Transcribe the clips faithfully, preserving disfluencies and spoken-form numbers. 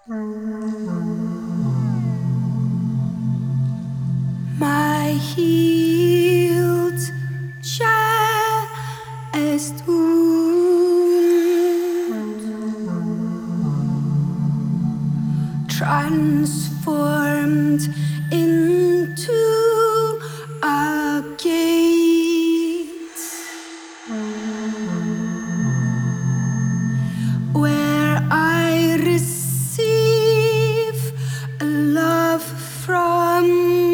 My healed chest wound transformed into a gate where I receive love from.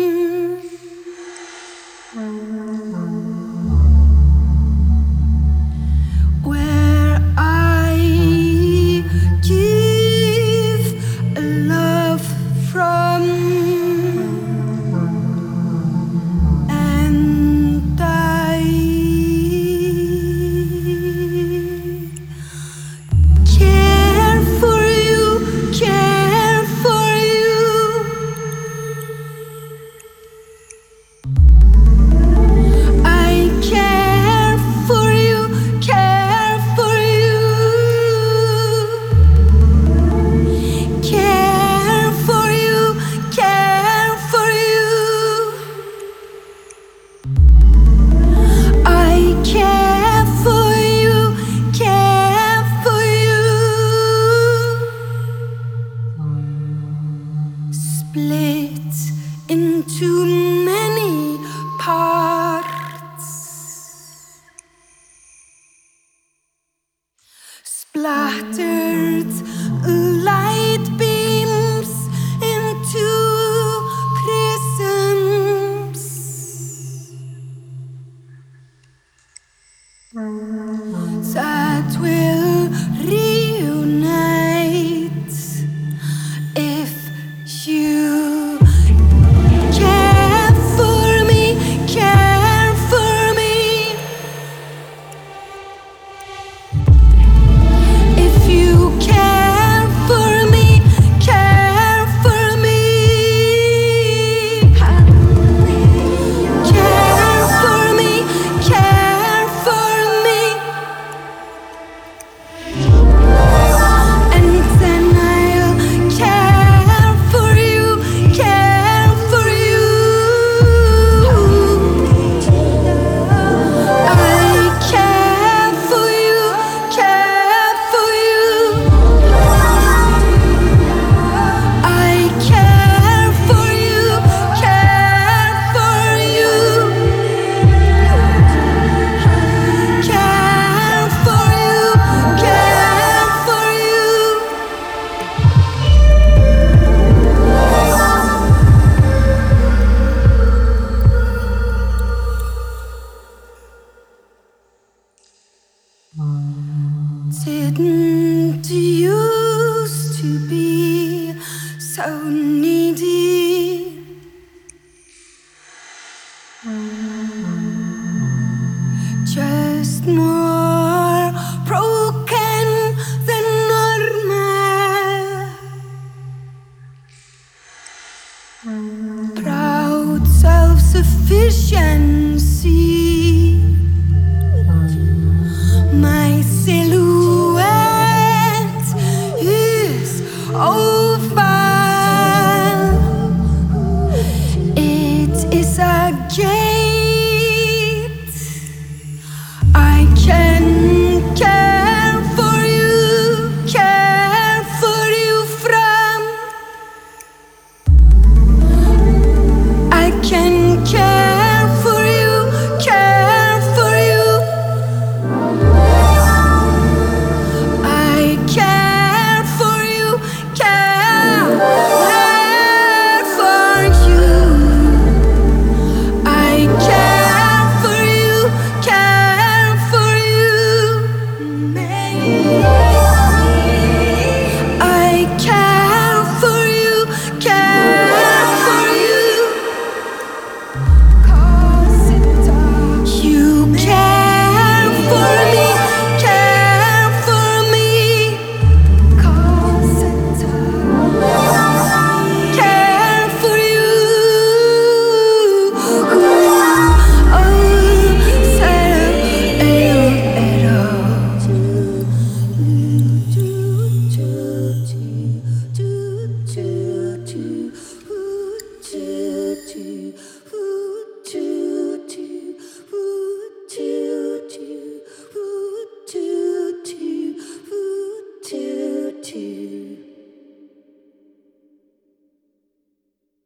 Where I give love from, and I care for you, care for you. I care for you, care for you. Care for you, care for you. I care for you, care for you. Split into many parts, splattered light beams into prisms that will reunite if you care for me, care for me. If you care for me, care for me. Care for me, care for me. And then I'll care for you, care for you. I care for you, care for you. I care for you, care for you. Care for you, care for you. Didn't used to be so needy. Just more broken than normal. Proud self-sufficiency. My silhouette is over.